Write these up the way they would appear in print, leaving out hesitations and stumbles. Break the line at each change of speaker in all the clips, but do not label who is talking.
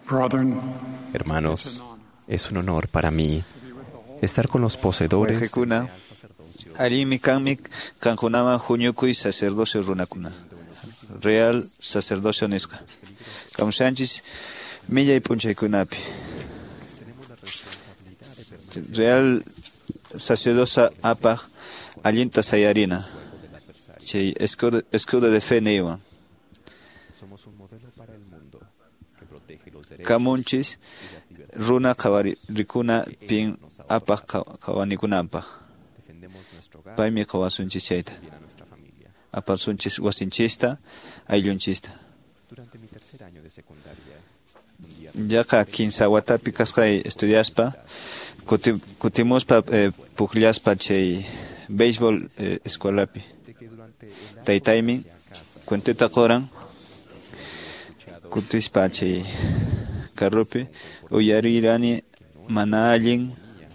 Hermanos, es un honor para mí estar con los poseedores
Wayqikuna, allimi kanmi kankunaman huñukuy sacerdocio runakuna. Real sacerdocio nisqa. Kamshanchis millay p'unchaykunapi. Real sacerdocio apaq allinta sayarina. Chay escudo de fe neywan. Kamunchis runa qawarikuna pin apaq qawanikunanpaq. Paymi qawasunchis chayta. Aparsunchis wasinchista, ayllunchista. Yaqa kinsawatapi kasqay estudiaspa, kutimuspa puqllaspa chay béisbol escuelapi. Taytaymi cuentita qoran, kutispa chay carrupi, uyarirani mana allin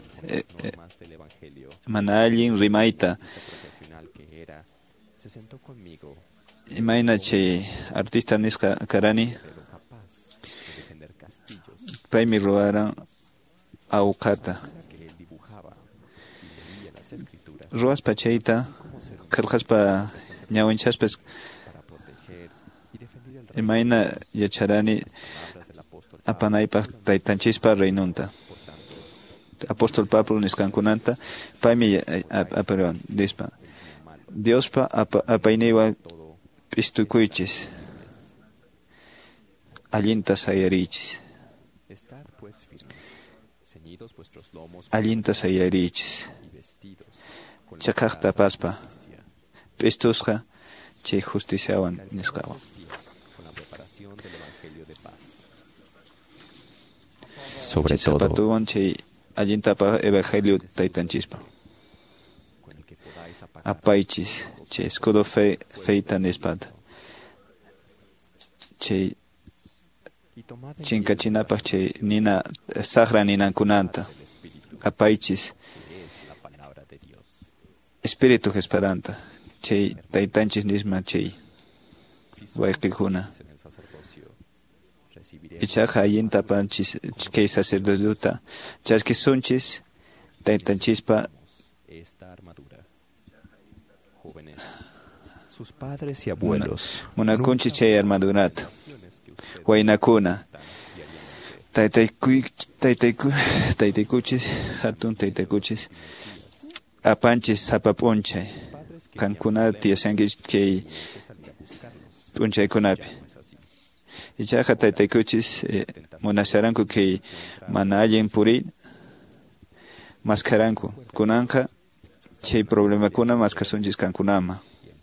rimayta. Imayna chay artista nisqa karani, paymi ruwaran awqata. Ruwaspa chayta, qillqaspa ñawinchaspas, imayna yacharani apanaypaq taytanchispa reynunta. Apóstol Pablo nisqankunanta, paymi apariwan dispa. Diospa apayniywan p'istukuychis, allinta sayarichis. Allinta sayarichis. Chakaqta paspa, p'istusqa chay justiciawan nisqawan.
sobre todo
Zapatuwan chay allintapaq evangelio taytanchispa. Apaychis, chay escudo feita nispata. Chay chinkachinapaq chay nina sagra ninankunanta. Apaychis, espíritu Jesperanta. Chay taytanchis nisma chay wayqikuna. Ichaqa allintapanchis kay sacerdotota chaskisunchis taytanchispa
sus padres y abuelos
munakunchis chay armadurata. Waynakuna taytaykuchis hatun taytaykuchis apanchis sapa p'unchay kankuna tiyashankis kay p'unchaykunapi. Ichaqa taytaykuchis munasharanku kay mana allin puriy maskaranku kunanqa chay problemakuna maskasunchis kankunama.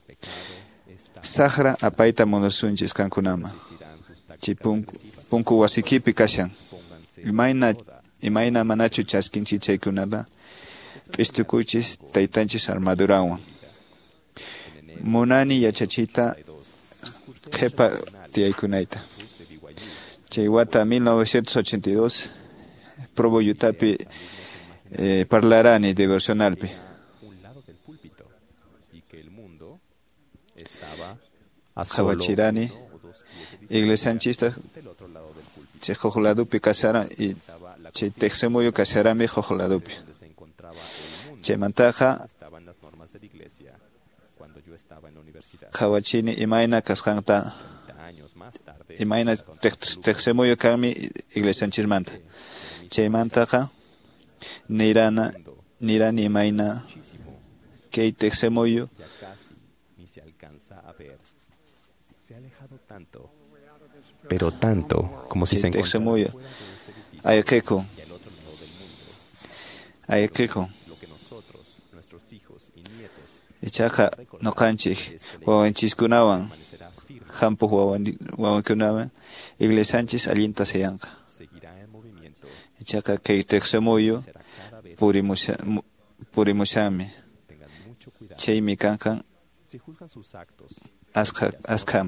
Saqra apayta munasunchis kankunama. Chay punku wasikipi kashan. Imayna manachu chaskinchis chaykunapa p'istukuychis taytanchis armadurawan. Munani yachachita qhipa tiyaykunayta. Chay wata 1982 probo yutapi parlarani devocionalpi. Hawachirani iglesianchista chay huklladupi kasharan y chay teqsemuyo kasharami huklladupi. Chaymantaqa hawachini imayna kasqanta imayna teqsemuyo kanmi iglesianchismanta. Chaymantaqa nirani imayna kay teqsemuyo
pero tanto como si se encontrara
ayakeko ichaqa noqanchik wawanchiskunawan hampuq wawankunawan iglesianchis allinta sayanqa. Ichaqa kay teqsemuyo purimushanmi. Chaymi kanqa askham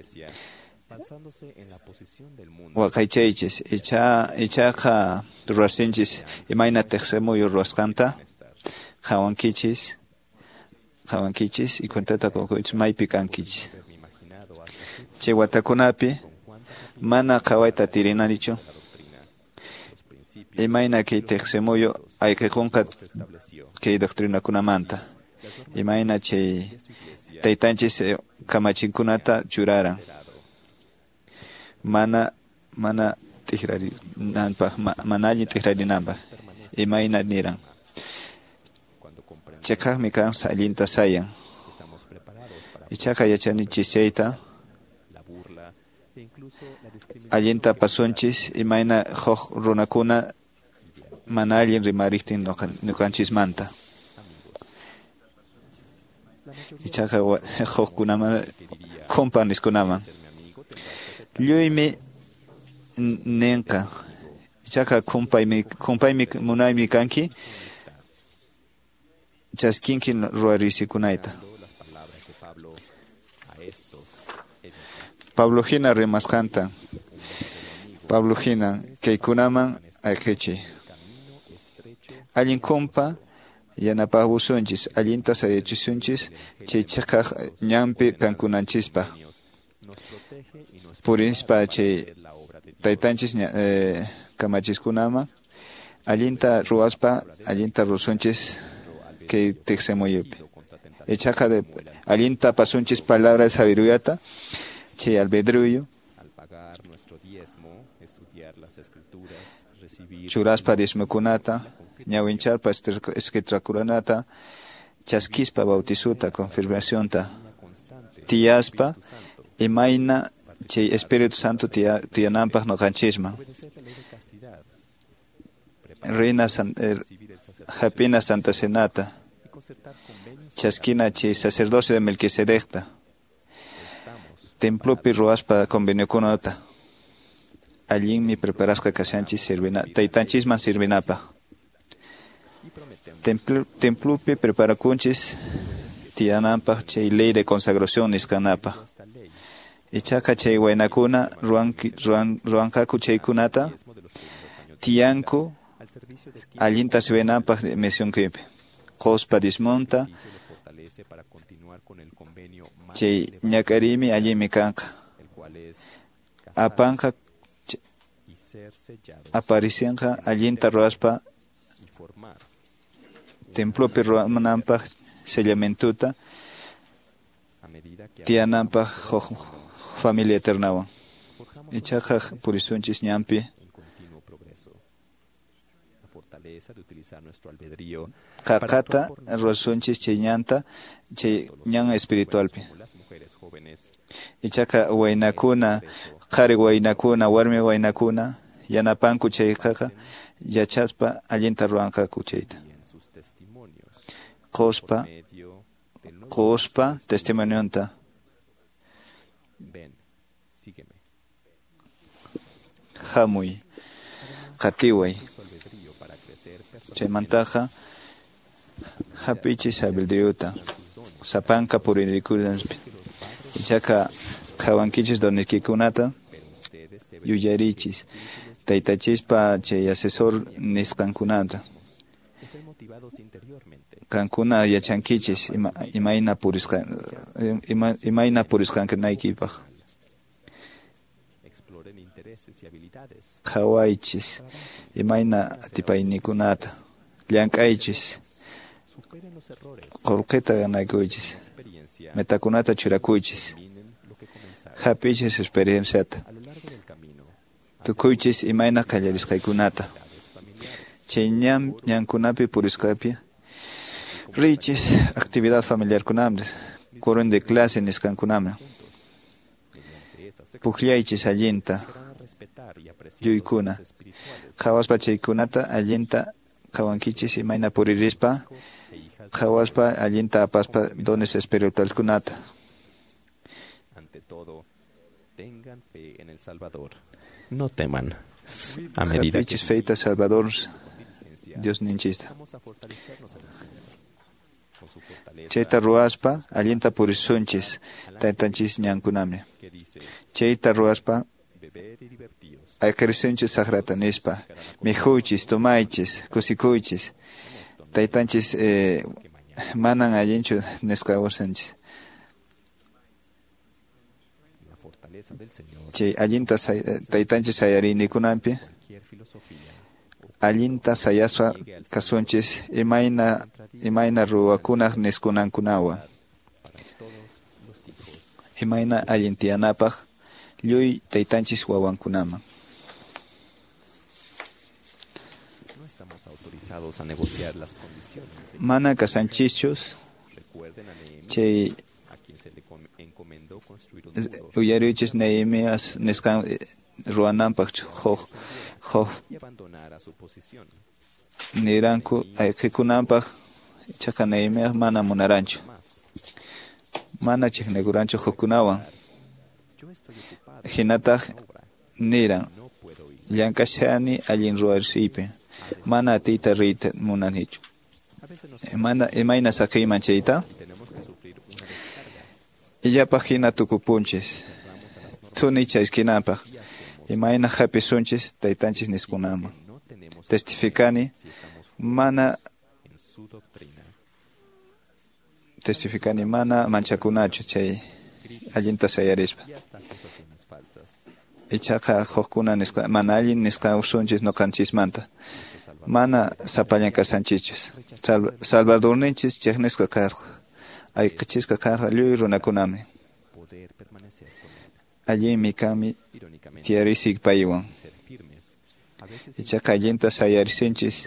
waqaychaychis ichaqa rurasinchis imayna teqsemuyo rurasqanta qhawankichis y cuentata qunquychis maypi kankichis. Chay watakunapi mana qhawaita tirinanichu. Imayna kay tiqsimuyo ayqikunqa kay doctrinakunamanta. Imayna chay taytanchis kamachinkunata churaran. Mana tiqrarinanpaq, mana allin tiqrarinanpaq. Imayna niran. Chayqaqmi kan allinta sayan. Ichaqa yachanichishayta allinta pasunchis imayna huk runakuna mana allin rimariktin ñuqanchismanta. Ichaqa hukkunaman kumpan niskunaman lluymi ninqa. Ichaqa kumpaymi munaymi kanki chaskinki ruwarisikunayta. Pablo hina rimasqanta. Pablo hina kaykunaman ayqichiy. Allin kumpa yanapabusunchis, allinta sayachisunchis, chay chaqaq ñanpi kankunanchispa. Purinspa chay taytanchis kamachiskunaman, allinta ruwaspa, allinta rusunchis kay tiqsimuyupi. Ichaqa allinta pasunchis palabra de sabiruyata, chay albedruyo, churaspa dismukunata, ñawincharpa escritrakuranata, chaskispa bautisuta, confirmacionta, tiyaspa, imayna chay Espíritu Santo tiyananpaq noqanchisman. Hapina Santa Cenata, chaskina chay sacerdocio de Melquisedecta, templopi ruwaspa conveniokunata, allinmi preparasqa kashanchis taytanchisman sirvinapaq. Templopi preparakunchis tiyananpaq chay ley de consagración nisqanapaq. Ichaqa chay waynakuna ruwanqaku chaykunata tiyanku allinta sirvinanpaq misionkipi. Quspa dismunta chay ñakarimi allimi kanqa. Apanqa aparicionqa allinta ruwaspa templopi ruwananpaq sellamentuta tiyananpaq familia eternawan. Ichaqa purisunchis ñanpi qaqata ruwasunchis chay ñanta chay ñan espiritualpi. Ichaqa waynakuna, qhari waynakuna, warmi waynakuna yanapanku chayqa yachaspa allinta ruwanqaku chayta. Quspa testimonionta hamuy qatiway chaymantaqa hapichis albedriuta sapanka puririkunanspi. Ichaqa qhawankichis donekikunata yuyarichis taytachispa chay asesor nisqankunata kankuna yachankichis imayna purisqankinaykipaq qhawaychis imayna atipaynikunata llank'aychis qullqita ganaykuychis metakunata churakuychis hapichis experienciata tukuychis imayna qallarisqaykunata chay ñankunapi purisqapi richis actividad familiar kunamres curren de clase nisqankunaman pukllaychis allinta lluykuna qhawaspa chaykunata allinta qhawankichis imayna puririspa qhawaspa allinta apaspa dones espiritualkunata.
Ante todo, tengan fe en el Salvador. No teman. A medida que
feita Salvador Dios ninchista. Chayta ruwaspa allinta purisunchis taytanchis ñankunami. Chayta ruwaspa ayqirisunchis saqrata nispa mijuychis, tumaychis, kusikuychis taytanchis manan allinchu nisqawursanchis.
naturaleza del Señor,
chay allinta taytanchis sayarinikunampi
cualquier filosofía
allinta sayaspa kasunchis imayna ruwakunaq niskunankunawan
para todos los hijos.
imayna allintiyanapaq lluy taytanchis wawankunaman.
No estamos autorizados a negociar las condiciones de
Mana kasanchischus
recuerden a Nehemías,
chay
a quien se le encomendó construir un muro
uyarichis Nehemías niskan ruwananpaq huk
y abandonar a su posición.
niranku ayqikunanpaq chaka Nehemías mana munaranchu
Más,
mana chiqnikuranchu hukkunawan
yo estoy ocupado
hinataq
en la obra,
niran
no puedo ir.
llankashani allin ruwarsipi mana atiyta riyta munanichu
A veces nos
imayna sakiyman chayta
y tenemos que sufrir una descarga.
illapaq hina tukupunchis
Vamos a las normas
thuni chayskinapaq
y hacemos
imayna hapisunchis taytanchis niskunaman
que no tenemos
testificani
si estamos
mana
en su doctrina.
testificani mana manchakunachu chay allinta sayarispa
Y hasta acusaciones falsas.
ichaqa hukkuna mana allin nisqawsunchis noqanchismanta
Nuestro Salvador
mana sapallan kasanchichis salvadorninchis chiqnisqa karqa ayqichisqa karqa lluy runakunami
poder permanecer con él.
allimi kami
Irónicamente,
tiyarisik paywan
ser firmes. A veces
ichaqa allinta sayarisinchis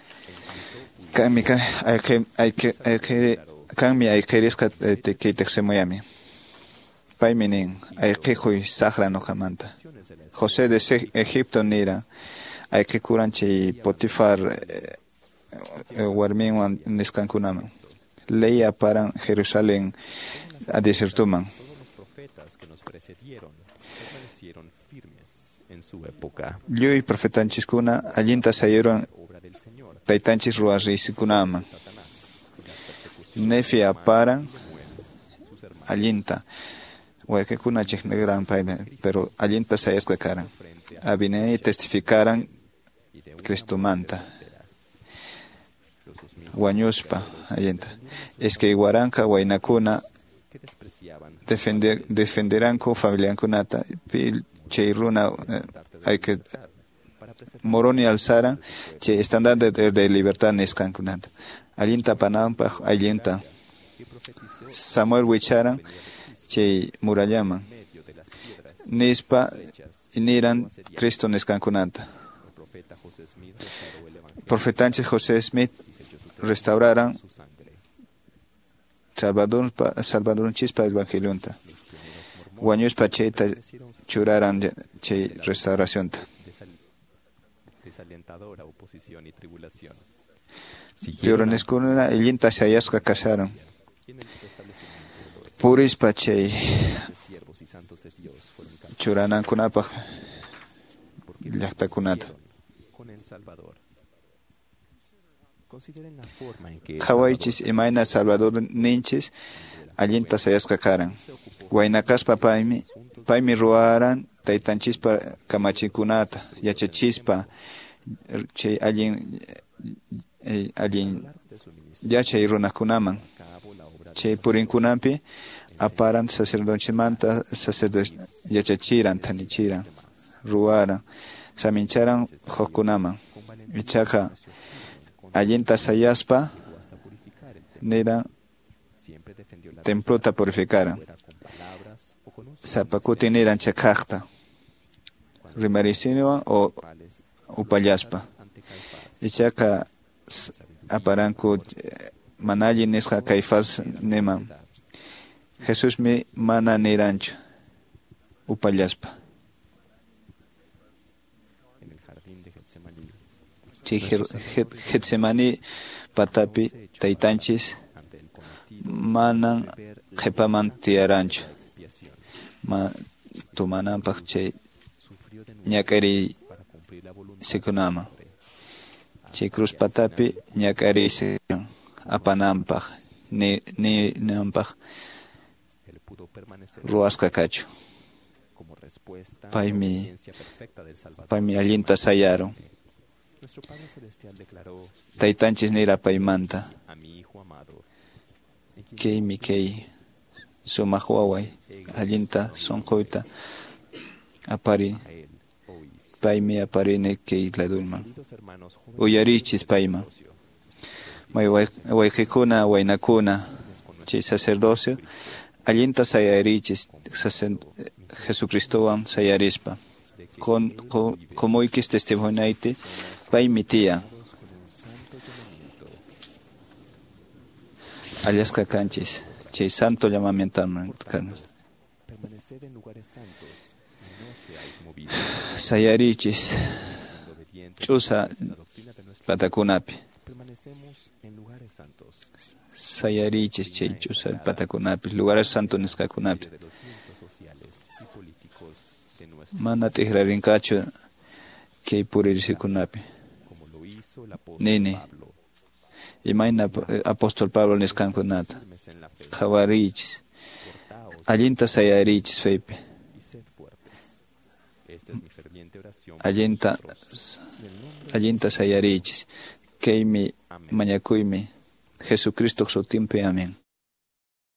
kanmi ayqirisqa kaytaq simuyami paymi nin ayqiquy saqra nuqamanta
situaciones de la
José de Egipto nira ayqikuran chay Potifar warminwan nisqankunaman ley aparan Jerusalén adisirtuman
todos los profetas que nos precedieron permanecieron firmes en su época.
lluy profetanchiskuna allinta sayaron
Obra del Señor,
taytanchis ruwarrisikunaman
Satanás, y las persecuciones
nefi aparan
sus hermanos
allinta waykikuna chiqniran paymi pero allinta sayasqa karan
frente a
abinay testificaran
y de una
Cristumanta
los susmitos
wañuspa allinta iskay waranqa waynakuna
que despreciaban
defenderanku familiankunata chay runa hay que
para preservar
moroni alzaran chay estándar de libertad nisqankunata allinta pananpaq allinta
y profetizó
Samuel wicharan chay murallaman
en medio de las piedras.
nispa niran Cristo nisqankunata
El profeta José Smith restauró el evangelio
profetanchis José Smith
y selló su
restauraran
su sangre.
salvadorunchispa evangeliunta
Los pioneros mormones
wañuspa chayta
ofrecieron
churaran chay restauracionta
desalentadora oposición y tribulación.
pioroniskuna illinta shayasqa kasaran
Y en el restablecimiento del oeste,
purispa chay
de siervos y santos de Dios fueron cantados
churanankunapaq
porque
llaqtakunata
nacieron con el Salvador. Consideren la forma en que el
qhawaychis imayna Salvador ninchis allinta sayasqa karan waynakaspa paymi ruwaran taytanchispa kamachikunata yachachispa chay allin
de su ministerio
yachay runakunaman
cabo la obra de
chay purinkunampi aparan sacerdochimanta yachachiran tanichiran ruwaran samincharan hukkunaman ichaqa allinta sayaspa
hasta purificar el
nira
siempre defendió la
templuta purificaran
fuera con palabras o con un
sapakuti niran chakaqta rimarisinuwan o
pales
upallaspa
ante Caifás.
ichaqa aparanku manalli nisqa Caifás niman Jesusmi mana niranchu upallaspa
En el jardín de Getsemaní,
chay Getsemani patapi taytanchis
ante el cometido
manan qhipaman tiyaranchu
expiación,
tumananpaq chay
sufrió de nuevo
ñak'ari
para cumplir la voluntad
sikunaman chay cruz patapi ñak'ari apananpaq ninanpaq
él pudo permanecer
ruwasqa kachu
como respuesta a la
paymi
obediencia perfecta del Salvador.
paymi allinta sayaron
Nuestro Padre Celestial declaró
taytanchis nira paymanta
a mi Hijo amado, en quien
kaymi kay sumaq waway allinta sunquyta apari
a él, oí.
paymi aparine kay ladulman
Queridos hermanos jóvenes
uyarichis payman
sacerdocio,
may wayqikuna waynakuna chay sacerdocio allinta sayarichis Jesucristowan sayarispa komuykis testimonayta paymi tiyan
con un santo llamamiento,
allasqa kanchis chay santo llamamientawan kan
permaneced en lugares santos y no seáis movidos,
sayarichis
siendo obedientes
ch'usa
a la doctrina de nuestro
patakunapi
permanecemos en lugares santos,
sayarichis chay ch'usa patakunapi lugares santo nisqakunapi
de los vientos sociales y políticos de nuestro,
mana tiqrarinkachu kay puririsikunapi
como lo hizo el apóstol
nini
Pablo,
imayna apóstol Pablo nisqankunata
firmes en la fe,
qhawarichis
portaos
allinta sayarichis faypi
y sed fuertes. Esta es mi ferviente oración por
allinta
vosotros, en el nombre de
allinta sayarichis kaymi
Amén.
mañakuymi Jesucristo sutinpi amén.